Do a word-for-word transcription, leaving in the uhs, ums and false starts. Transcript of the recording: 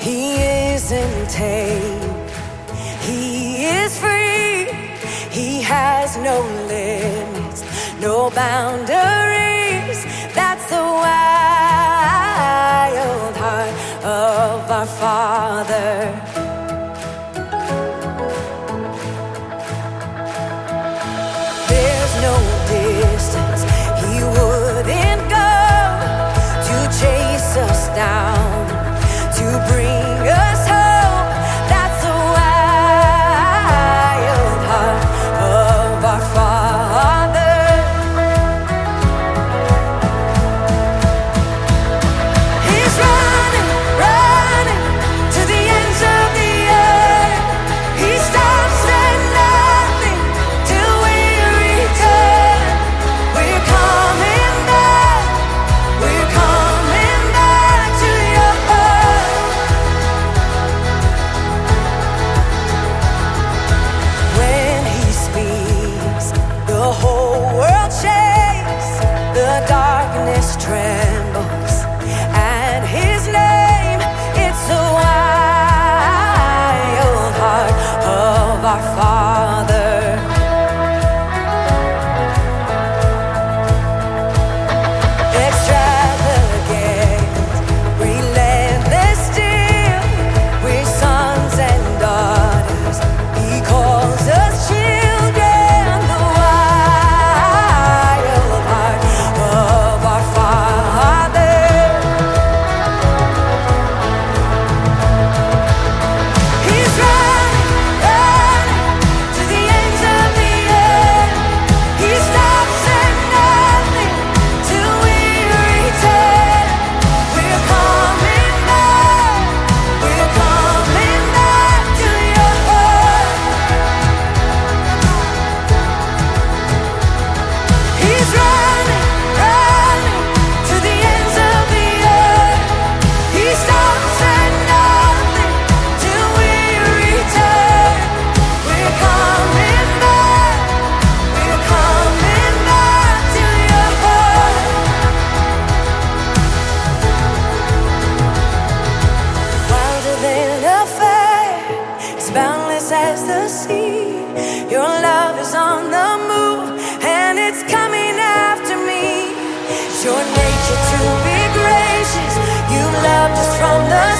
He isn't tame, he is free. He has no limits, no boundaries. That's the wild heart of our Father. There's no distance he wouldn't go to chase us down, to bring us home. That's the wild heart of our Father. He's running, running to the ends of the earth. He stops at nothing till we return. We're coming back, we're coming back to your heart. When he speaks, the whole world shakes, the darkness trembles at his name. It's the wild heart of our Father. Extravagant, relentless still, we're sons and daughters. He calls us children. The wild heart of our Father. He's running, running to the ends of the earth. He stops at nothing till we return. We're coming back, we're coming back to your heart. He's running, running to the ends of the earth. He stops at nothing till we return. We're coming back, we're coming back to your heart. Wilder than a fire, as boundless as the sea. Your love is on the move, and it's coming after me. It's your nature to be gracious. You loved us from the